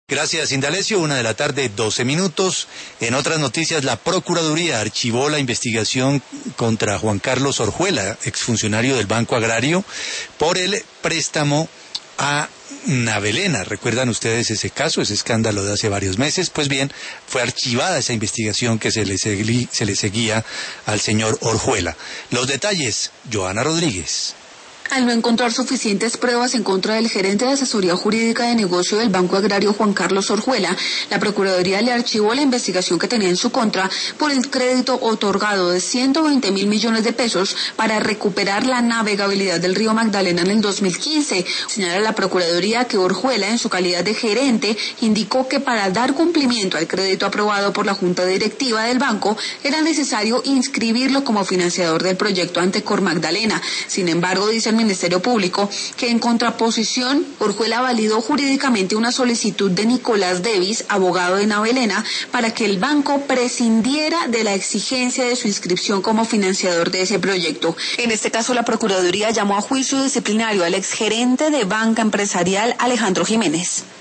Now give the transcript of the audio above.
Gracias, Indalecio. 1:12 p.m. En otras noticias, la Procuraduría archivó la investigación contra Juan Carlos Orjuela, exfuncionario del Banco Agrario, por el préstamo a Navelena. ¿Recuerdan ustedes ese caso, ese escándalo de hace varios meses? Pues bien, fue archivada esa investigación que se le seguía al señor Orjuela. Los detalles, Joana Rodríguez. Al no encontrar suficientes pruebas en contra del gerente de asesoría jurídica de negocio del Banco Agrario Juan Carlos Orjuela, la Procuraduría le archivó la investigación que tenía en su contra por el crédito otorgado de 120.000 millones de pesos para recuperar la navegabilidad del río Magdalena en el 2015. Señala la Procuraduría que Orjuela, en su calidad de gerente, indicó que para dar cumplimiento al crédito aprobado por la Junta Directiva del banco era necesario inscribirlo como financiador del proyecto ante Cor Magdalena. Sin embargo, dice el Ministerio Público que en contraposición, Orjuela validó jurídicamente una solicitud de Nicolás Devis, abogado de Navelena, para que el banco prescindiera de la exigencia de su inscripción como financiador de ese proyecto. En este caso, la Procuraduría llamó a juicio disciplinario al exgerente de Banca Empresarial, Alejandro Jiménez.